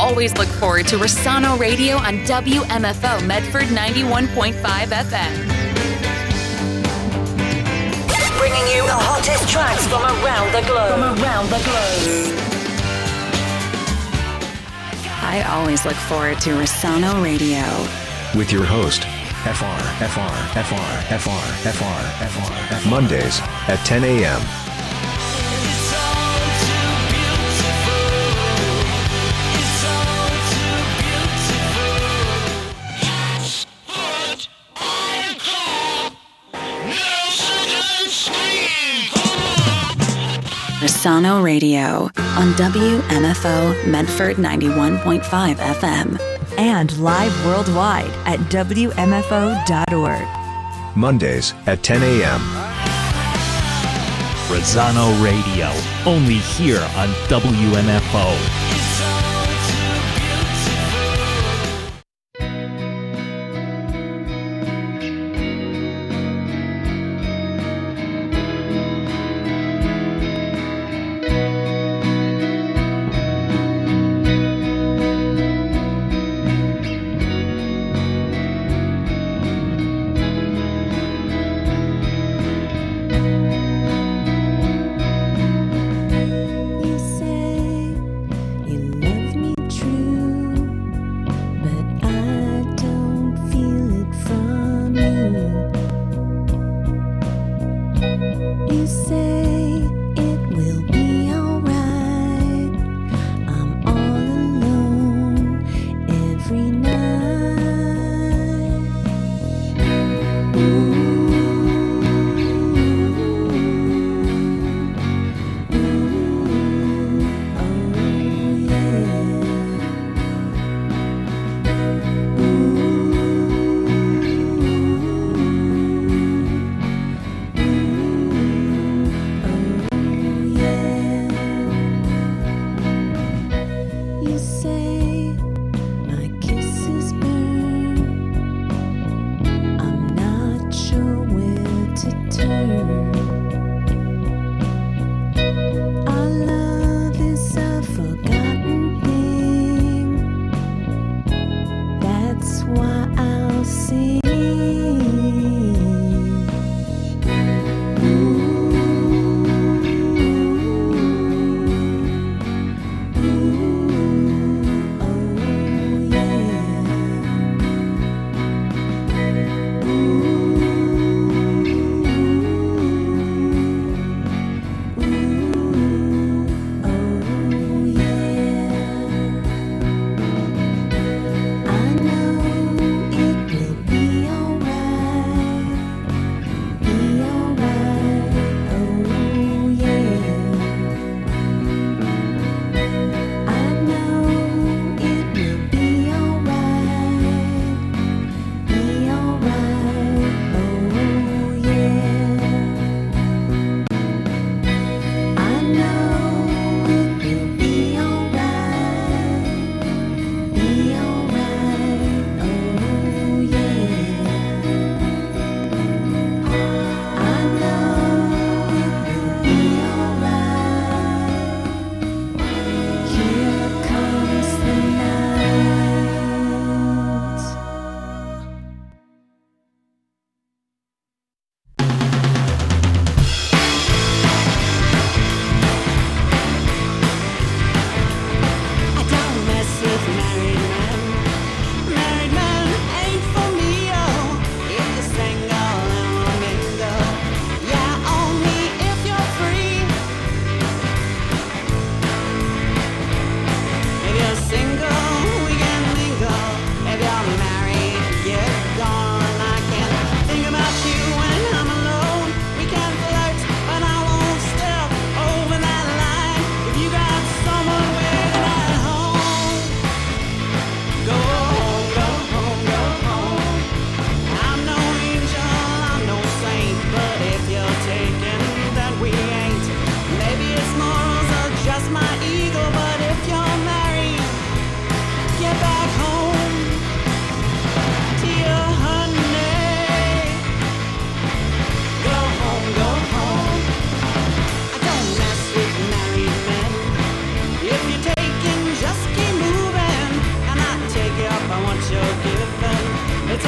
always look forward to Rosano Radio on WMFO Medford 91.5 FM. Bringing you the hottest tracks from around the globe. I always look forward to Rosano Radio. With your host, Mondays at 10 a.m. Rosano Radio on WMFO Medford 91.5 FM. And live worldwide at WMFO.org. Mondays at 10 a.m. Rosano Radio, only here on WMFO.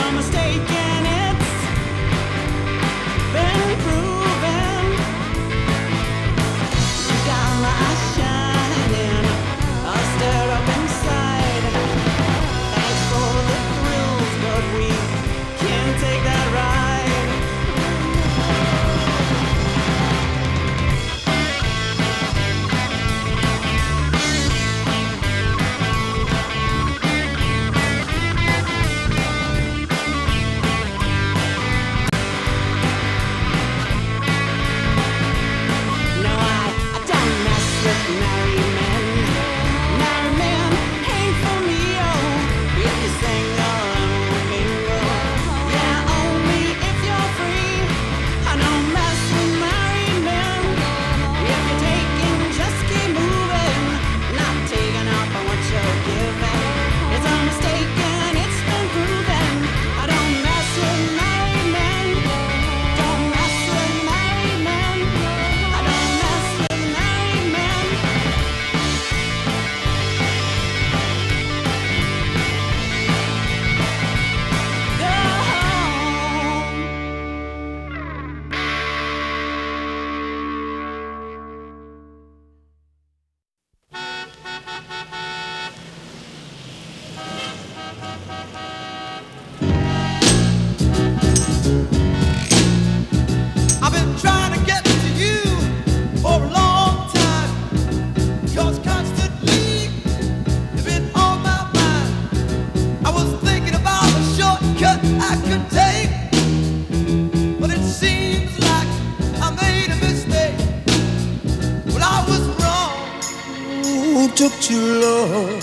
Took too long.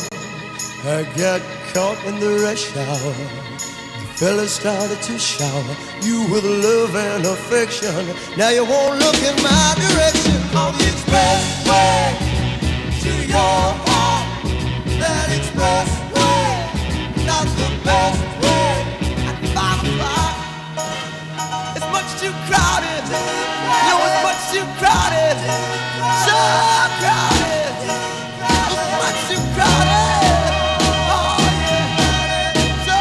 I got caught in the rush hour. The fella started to shower you with love and affection. Now you won't look in my direction. On the expressway to your heart. That expressway, not the best way. At 5 o'clock, it's much too crowded. No, it's much too crowded. So crowded. Too crowded, oh yeah, so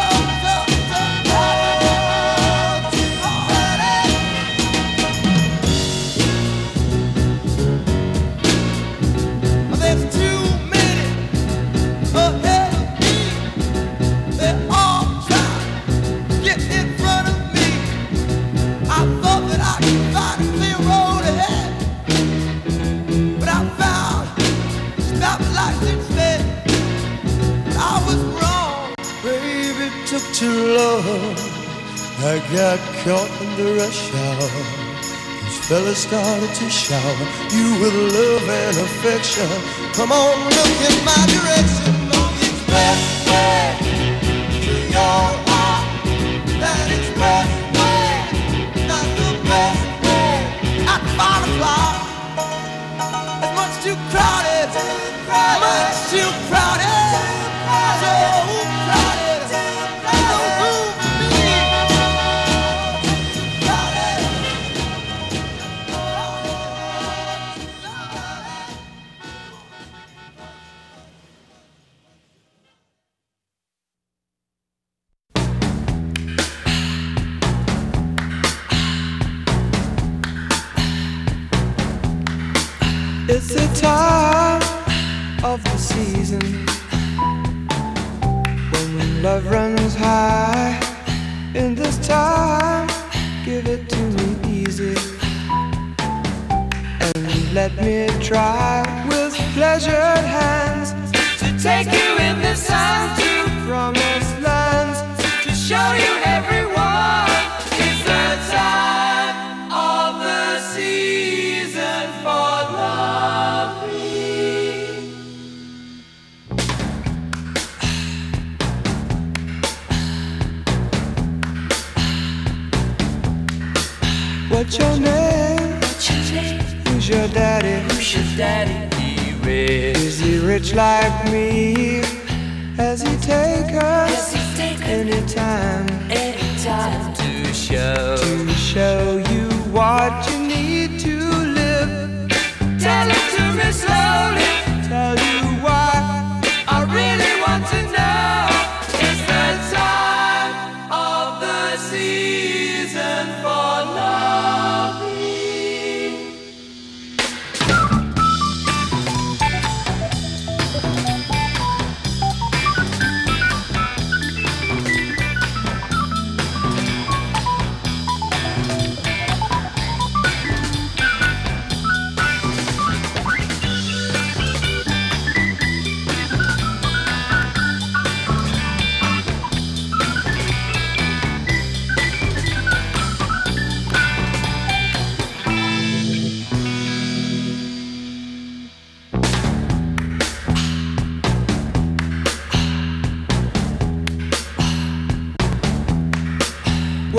crowded, too crowded. There's too many ahead of me. They're all trying to get in front of me. I thought that I could find a clear road ahead, but I found stoplights instead. I was wrong, baby, it took too long. I got caught in the rush hour. These fellas started to shower you with love and affection. Come on, look in my direction. On the expressway to your heart. That expressway, not the best way. At 5 o'clock, it's much too crowded. Much too crowded, so crowded, no room for me. Crowded. It's the time of the season when love runs high. In this time, give it to me easy and let me try with pleasured hands to take you in the sun to promised lands, to show you everyone. It's the time of the season for love. What's your name? Who's your daddy? Is he rich like me? Has he take us anytime to show you what you need to live? Tell it to me slowly. Tell you why I really want to know. It's the time of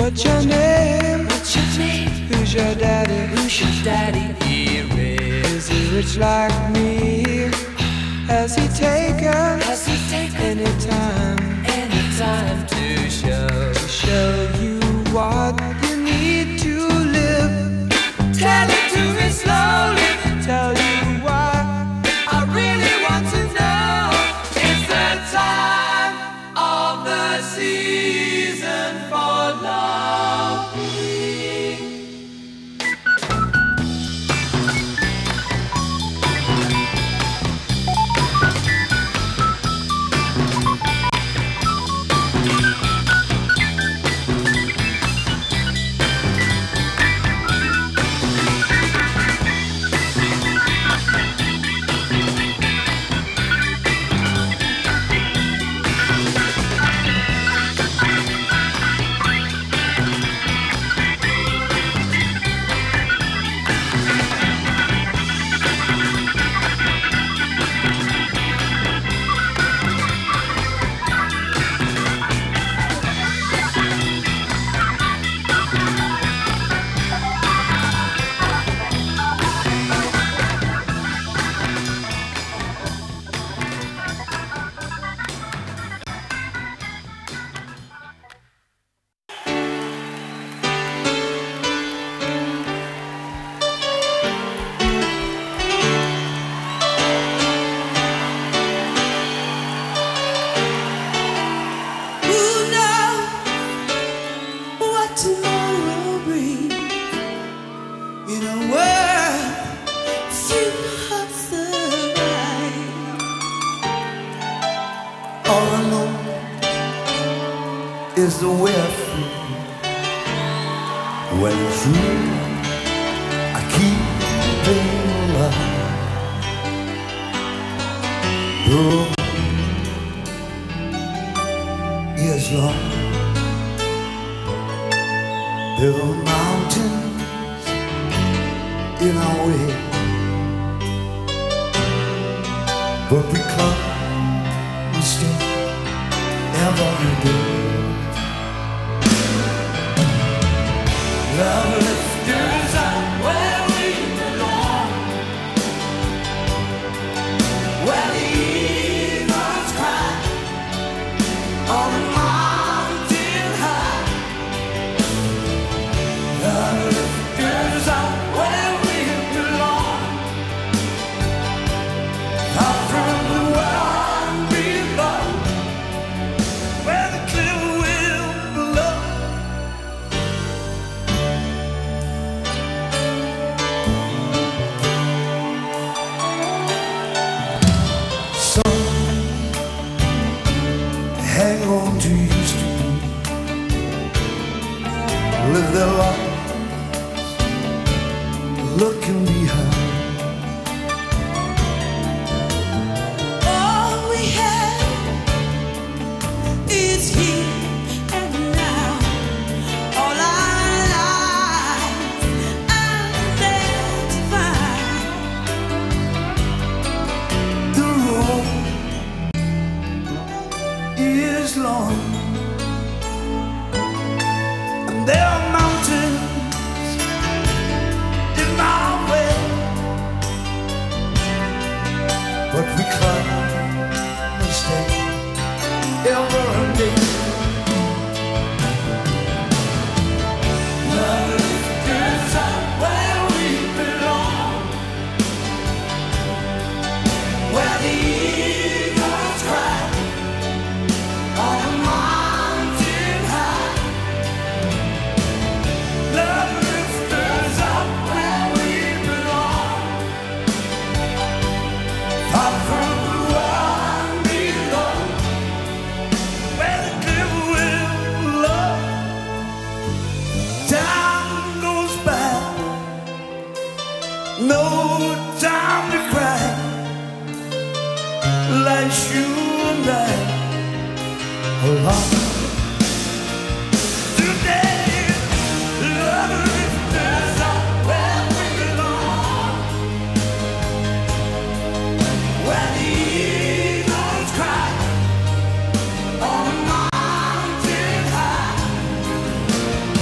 What's your name? What's your name? Who's your daddy? Who's your daddy? Is he rich like me? Has he taken any time to show you what you need to live? Tell it to me slowly. Tell you why I really want to know. It's the time of the season for love. Is the way I feel when it's true. I keep being alive. The road is long. There are mountains in our way, but we come, we stay every day. Love lifters are where we belong, where the eagles cry on the mountain high. Love lifters are where we belong, out from the world below, where the clear will blow. Hang on to used to be, live their lives looking behind. All we have is here and now. All our lives are there to find. The road is long, and there are mountains in my way, but we climb and stay every day. Love lifters are where we belong, where the eagles cry on a mountain high. Love lifters up where we belong, far from the world below, where the clear will blow. Time goes by, no time to cry, like you and I. Alone today, love lifters are where we belong, where the eagles cry on a mountain high.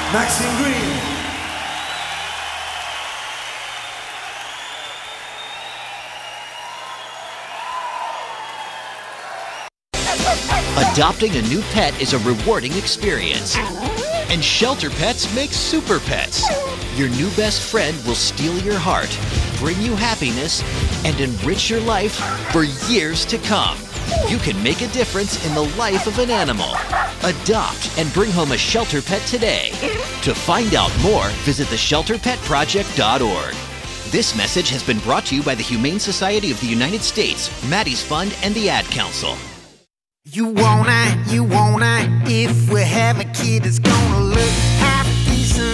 Maxine Green. Adopting a new pet is a rewarding experience. And Shelter Pets makes super pets. Your new best friend will steal your heart, bring you happiness, and enrich your life for years to come. You can make a difference in the life of an animal. Adopt and bring home a Shelter Pet today. To find out more, visit theshelterpetproject.org. This message has been brought to you by the Humane Society of the United States, Maddie's Fund, and the Ad Council. You wanna, if we have a kid that's gonna look half decent,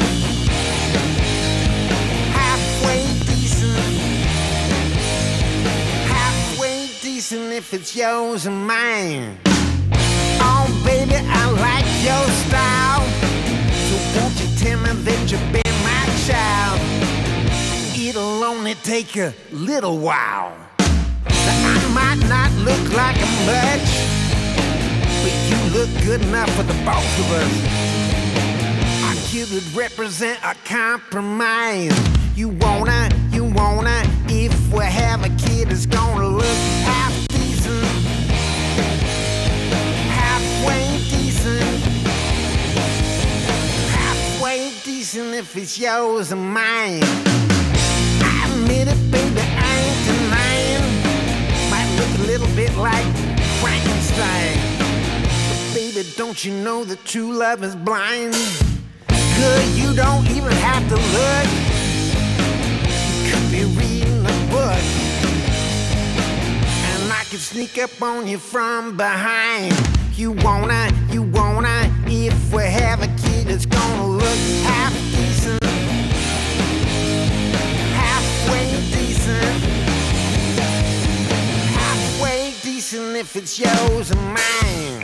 halfway decent if it's yours and mine. Oh baby, I like your style, so won't you tell me that you'll be my child? It'll only take a little while. Now, I might not look like a much, but you look good enough for the both of us. Our kid would represent a compromise. You wanna, if we have a kid that's gonna look half decent, halfway decent if it's yours and mine. I admit it, baby, I ain't denying. Might look a little bit like Frankenstein. Baby, don't you know that true love is blind? Good, you don't even have to look. You could be reading a book, and I could sneak up on you from behind. You wanna, if we have a kid that's gonna look half decent, halfway decent if it's yours and mine.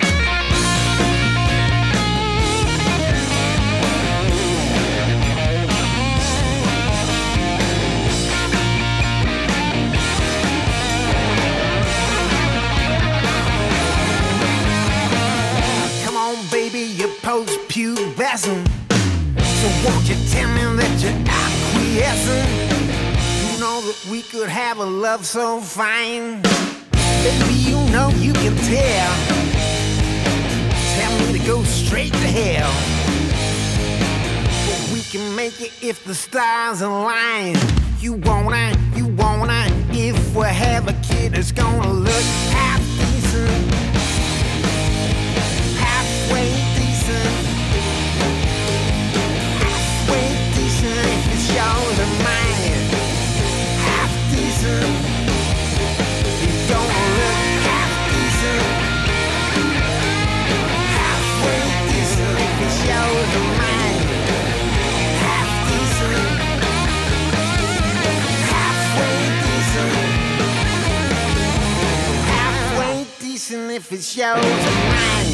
Baby, you're post-pubescent, so won't you tell me that you're acquiescent? You know that we could have a love so fine. Baby, you know you can tell. Tell me to go straight to hell, but we can make it if the stars align. You wanna, if we have a kid that's gonna look half decent, halfway decent if it's yours and mine. Half decent, it's gonna look half decent, halfway decent if it's yours and mine. Half decent, halfway decent if it's yours and mine.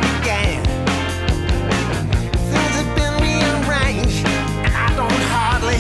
Hardly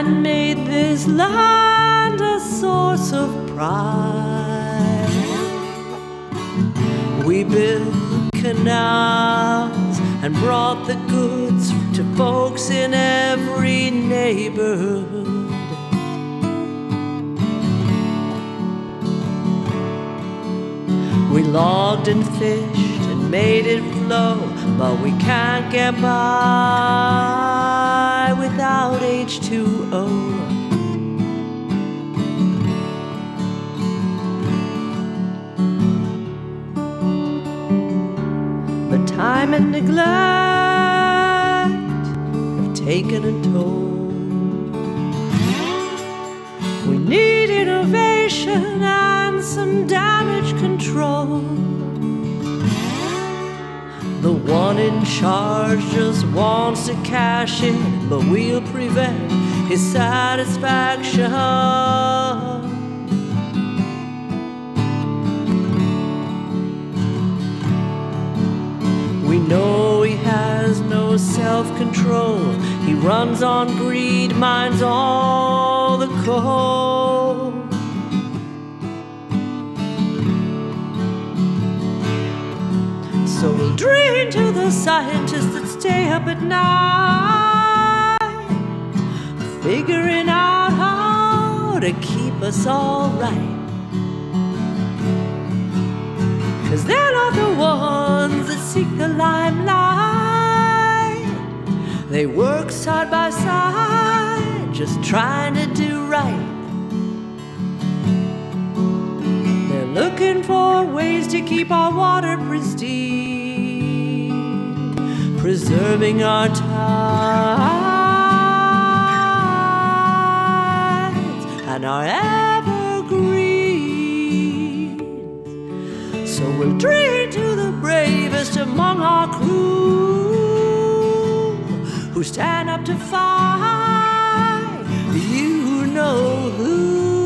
and made this land a source of pride. We built canals and brought the goods to folks in every neighborhood. We logged and fished and made it flow, but we can't get by without H2O. But time and neglect have taken a toll. We need innovation and some damage control. The one in charge just wants to cash in, but we'll prevent his satisfaction. We know he has no self-control. He runs on greed, mines all the coal. So we'll dream to the scientists that stay up at night, figuring out how to keep us all right. 'Cause they're not the ones that seek the limelight. They work side by side, just trying to do right. They're looking for ways to keep our water pristine, preserving our tides and our evergreens. So we'll dream to the bravest among our crew, who stand up to fight, you know who.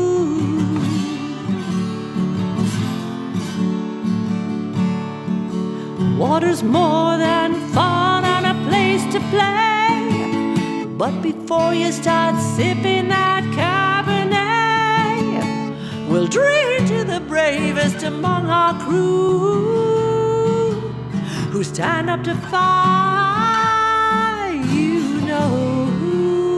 Water's more than fun and a place to play, but before you start sipping that Cabernet, we'll drink to the bravest among our crew, who stand up to fight, you know who.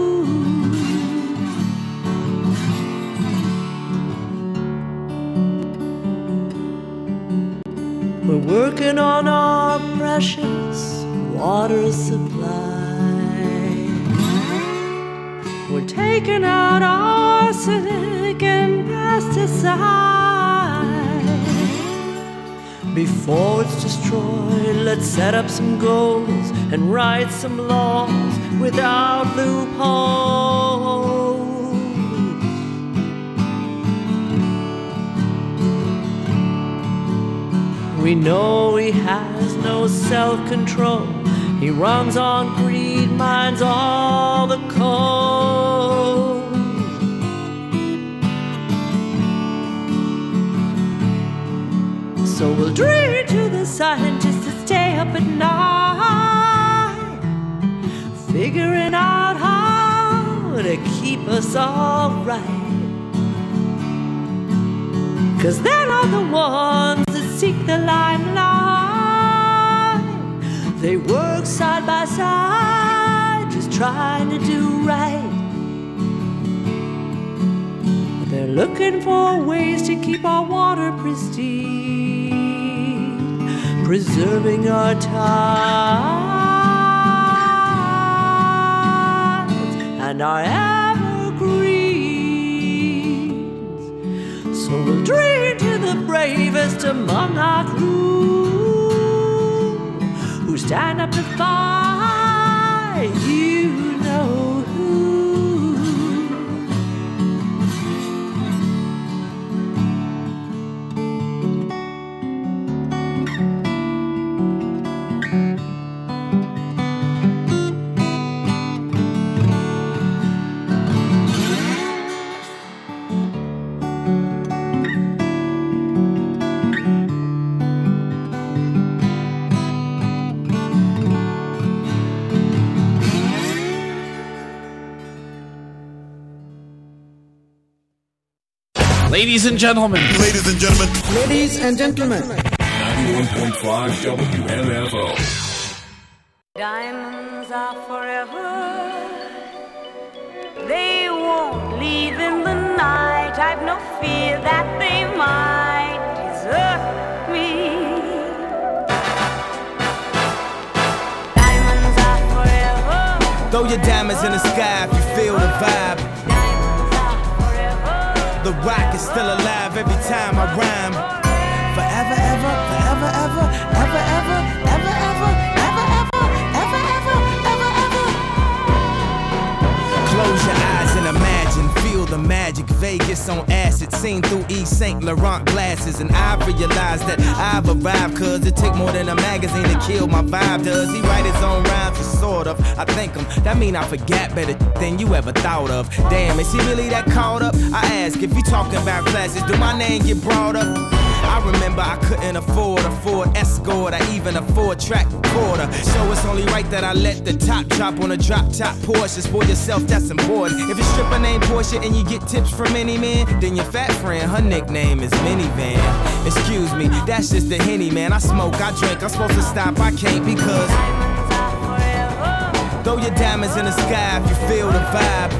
We're working on our precious water supply. We're taking out arsenic and pesticides. Before it's destroyed, let's set up some goals and write some laws without loopholes. We know he has no self-control. He runs on greed, mines all the coal. So we'll dream to the scientists that stay up at night, figuring out how to keep us all right. 'Cause they're not the ones that seek the limelight. They work side by side, just trying to do right. They're looking for ways to keep our water pristine, preserving our tides and our evergreens. So we'll dream to the bravest among our crew, who stand up to fight, you know who. Ladies and gentlemen. Ladies and gentlemen. Ladies and gentlemen. 91.5 WMFO. Diamonds are forever. They won't leave in the night. I've no fear that they might desert me. Diamonds are forever. Throw your diamonds in the sky if you feel the vibe. Diamonds are forever. The rock is still alive every time I rhyme. Forever, ever, forever, ever, ever, ever, ever, ever, ever, ever, ever, ever, ever, ever. Close your eyes and imagine, feel the magic. Vegas on acid, seen through Yves Saint Laurent glasses. And I realized that I've arrived, cause it take more than a magazine to kill my vibe. Does he write his own rhymes? Sort of, I think him. That mean I forgot better than you ever thought of. Damn, is he really that caught up? I ask, if you talking about classes, do my name get brought up? I remember I couldn't afford a Ford Escort or even a 4-track recorder. So it's only right that I let the top drop on a drop-top Porsche. For yourself, that's important. If your stripper named Portia and you get tips from any man, then your fat friend, her nickname is Minivan. Excuse me, that's just the Henny, man. I smoke, I drink, I'm supposed to stop, I can't because throw your diamonds in the sky if you feel the vibe.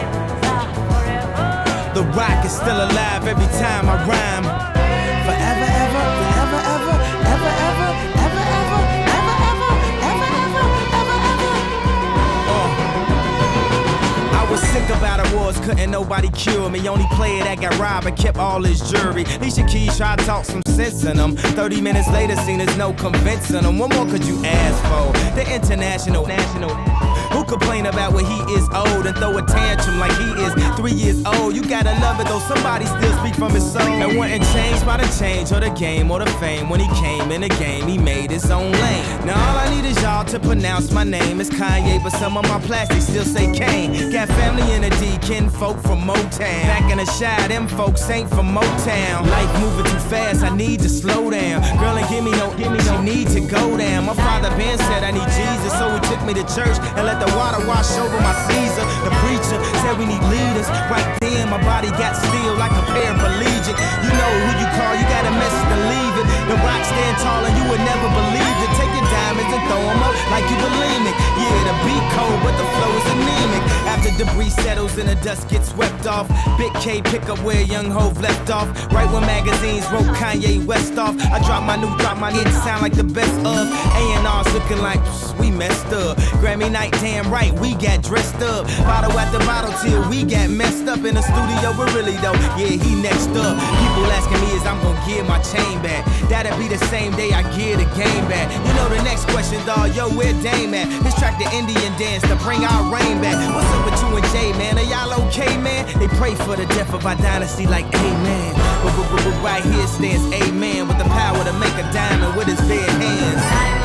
The rock is still alive every time I rhyme. Forever, ever, forever, ever, ever, ever, ever, ever, ever, ever, ever, ever, ever, ever. I was sick about awards, couldn't nobody cure me. Only player that got robbed and kept all his jewelry. Alicia Keys tried to talk some sense in them. 30 minutes later, seen there's no convincing them. What more could you ask for? The international, national. Who complain about when he is old and throw a tantrum like he is 3 years old? You gotta love it though, somebody still speak from his soul. And wasn't changed by the change or the game or the fame. When he came in the game, he made his own lane. Now all I need is y'all to pronounce my name. It's Kanye, but some of my plastics still say Kane. Got family in the D, kin folk from Motown. Back in the Shy, them folks ain't from Motown. Life moving too fast, I need to slow down. Girl, and give me no, she need to go down. My father Ben said I need Jesus, so he took me to church and let the water wash over my Caesar. The preacher said we need leaders. Right then, my body got still like a paraplegic. You know who you call, you got a message to leave it. The rock stand tall and you would never believe it. Take your diamonds and throw them up like you bulimic. Yeah, the beat cold, but the flow is anemic. After debris settles and the dust gets swept off, Big K pick up where Young Hov left off. Right when magazines wrote Kanye West off, I drop my it sound like the best of. A&R's looking like we messed up. Grammy night, damn right, we got dressed up. Bottle after bottle till we got messed up in the studio, but really though, yeah, he next up. People asking me is I'm gonna give my chain back. That'll be the same day I give the game back. You know the next question, dawg, yo, where Dame at? This track the Indian dance to bring our rain back. What's up with you and Jay, man? Are y'all okay, man? They pray for the death of our dynasty like amen. But right here stands amen with the power to make a diamond with his bare hands.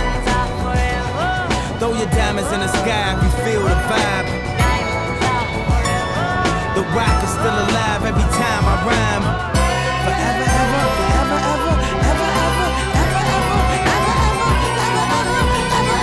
Throw your diamonds in the sky if you feel the vibe. The rock is still alive every time I rhyme. Forever, ever, forever, ever, ever, ever, ever, ever, ever, ever, ever,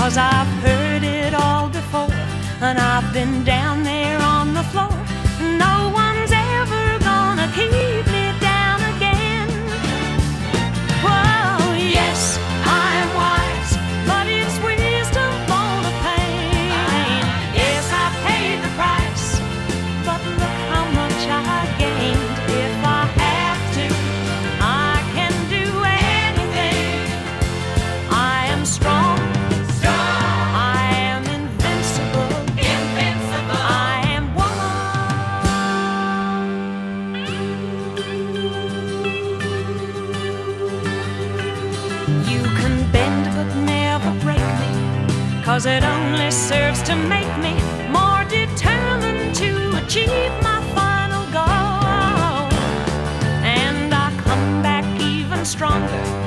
'cause I've heard it all before, and I've been down there on the floor. No one's ever gonna keep me down again. Whoa, yes, I'm wise, but it's wisdom for the pain. Yes, I paid the price, but look how much I gained. If I have to, I can do anything. I am strong. I am invincible. I am woman. You can bend but never break me, 'cause it only serves to make me more determined to achieve my final goal. And I come back even stronger